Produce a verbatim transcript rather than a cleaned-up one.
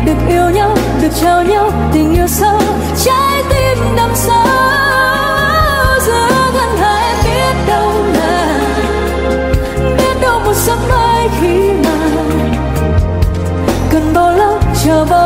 được yêu nhau, được trao nhau tình yêu sâu, trái tim đắm sâu giữa ngân hà. Em biết đâu là, biết đâu một sớm mai khi mà cần bao lâu chờ bao